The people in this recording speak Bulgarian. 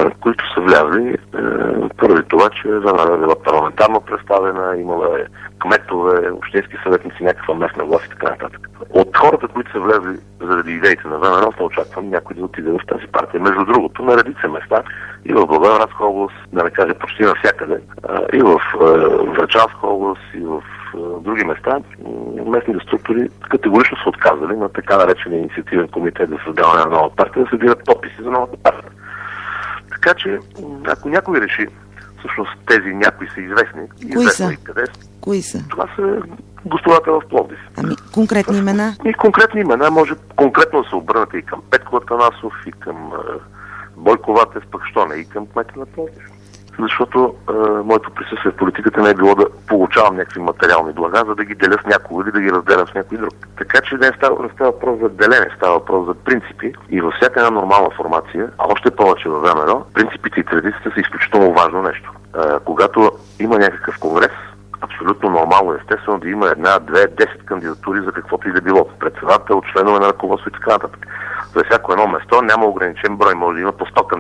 които са влязли поради това, че ВМРО е била парламентарно представена, имала е кметове, общински съветници, някаква местна власт и така нататък. От хората, които са влезли заради идеите на ВМРО, не очаквам някой да отиде в тази партия. Между другото, на редица места и в Благоевградска област, да не кажа почти навсякъде, и в Врачанска област, и в други места, местните структури категорично са отказали на така наречения инициативен комитет за създаване на нова партия да събират подписи за новата партия. Така че, ако някой реши, всъщност тези някои са известни. Кои са? Кои са? Това са господата в Пловдив. Ами, конкретни имена? И конкретни имена. Може конкретно да се обърнете и към Петко Атанасов, и към Бойко Ватев, пък що не, и към кмета на Пловдив. Защото моето присъствие в политиката не е било да получавам някакви материални блага, за да ги деля с някого или да ги разделям с някой друг. Така че не става въпрос за делене, става въпрос за принципи и във всяка една нормална формация, а още повече във ВМРО, принципите и традициите са изключително важно нещо. Когато има някакъв конгрес, абсолютно нормално, естествено, да има 1, 2, 10 кандидатури за каквото и да било. Председател, членове на ръководство и така нататък. За всяко едно место няма ограничен брой, може да има по 100